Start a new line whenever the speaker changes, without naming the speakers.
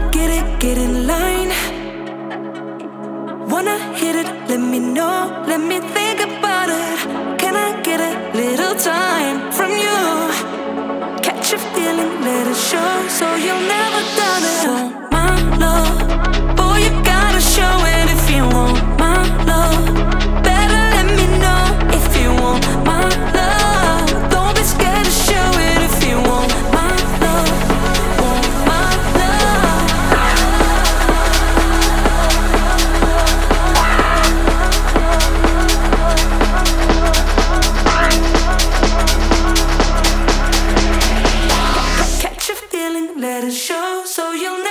get in line. Wanna hit it, let me know, let me think about it. Can I get a little time from you? Catch a feeling, let it show, so you'll never doubt it. Want my love, boy, you gotta show it if you want my love. Better let me know if you want my love. Don't be scared to show it if you want my love. Want my love. Catch a feeling, let it show, so you'll